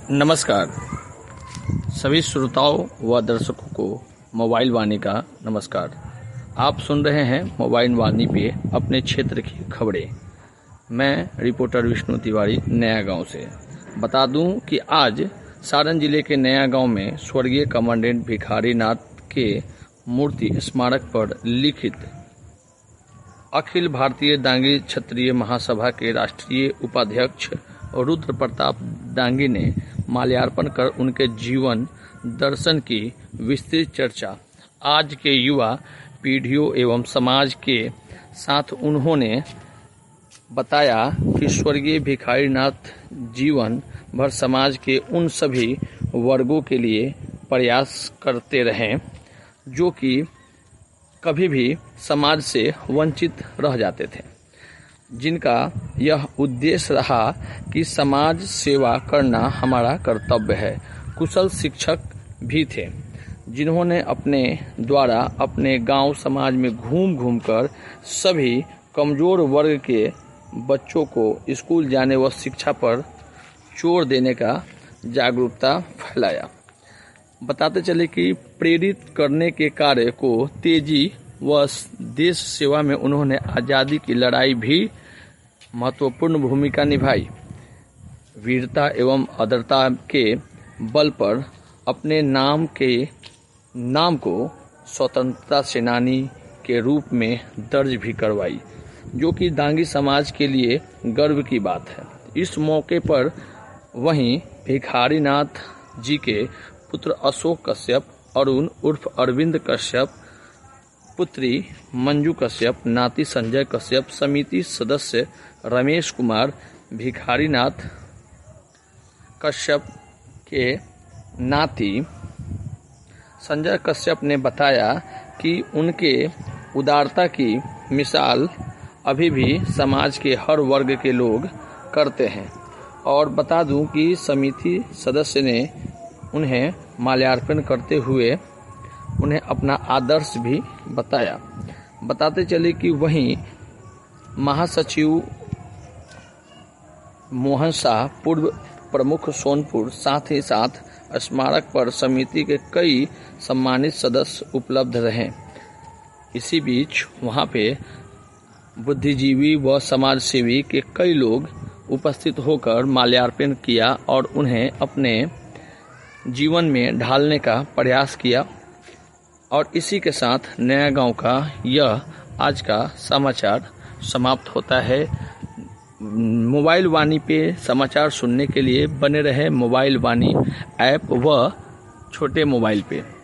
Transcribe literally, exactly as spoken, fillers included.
नमस्कार सभी श्रोताओं व दर्शकों को मोबाइल वाणी का नमस्कार। आप सुन रहे हैं मोबाइल वाणी पे अपने क्षेत्र की खबरें। मैं रिपोर्टर विष्णु तिवारी नया गांव से बता दूं कि आज सारण जिले के नया गांव में स्वर्गीय कमांडेंट भिखारी नाथ के मूर्ति स्मारक पर लिखित अखिल भारतीय डांगी क्षत्रिय महासभा के राष्ट्रीय उपाध्यक्ष रुद्र प्रताप डांगी ने माल्यार्पण कर उनके जीवन दर्शन की विस्तृत चर्चा आज के युवा पीढ़ियों एवं समाज के साथ उन्होंने बताया कि स्वर्गीय भिखारी नाथ जीवन भर समाज के उन सभी वर्गों के लिए प्रयास करते रहे जो कि कभी भी समाज से वंचित रह जाते थे, जिनका यह उद्देश्य रहा कि समाज सेवा करना हमारा कर्तव्य है। कुशल शिक्षक भी थे जिन्होंने अपने द्वारा अपने गांव समाज में घूम घूम कर सभी कमजोर वर्ग के बच्चों को स्कूल जाने व शिक्षा पर जोर देने का जागरूकता फैलाया। बताते चले कि प्रेरित करने के कार्य को तेजी व देश सेवा में उन्होंने आज़ादी की लड़ाई भी महत्वपूर्ण भूमिका निभाई। वीरता एवं आदरता के बल पर अपने नाम के नाम को स्वतंत्रता सेनानी के रूप में दर्ज भी करवाई, जो कि डांगी समाज के लिए गर्व की बात है। इस मौके पर वहीं भिखारी नाथ जी के पुत्र अशोक कश्यप, अरुण उर्फ अरविंद कश्यप, पुत्री मंजू कश्यप, नाती संजय कश्यप, समिति सदस्य रमेश कुमार भिखारी नाथ कश्यप के नाती संजय कश्यप ने बताया कि उनके उदारता की मिसाल अभी भी समाज के हर वर्ग के लोग करते हैं। और बता दूं कि समिति सदस्य ने उन्हें माल्यार्पण करते हुए उन्हें अपना आदर्श भी बताया। बताते चले कि वहीं महासचिव मोहन शाह, पूर्व प्रमुख सोनपुर, साथ ही साथ स्मारक पर समिति के कई सम्मानित सदस्य उपलब्ध रहे। इसी बीच वहां पे बुद्धिजीवी व समाजसेवी के कई लोग उपस्थित होकर माल्यार्पण किया और उन्हें अपने जीवन में ढालने का प्रयास किया। और इसी के साथ नया गांव का यह आज का समाचार समाप्त होता है। मोबाइल वाणी पे समाचार सुनने के लिए बने रहे मोबाइल वाणी ऐप व छोटे मोबाइल पे।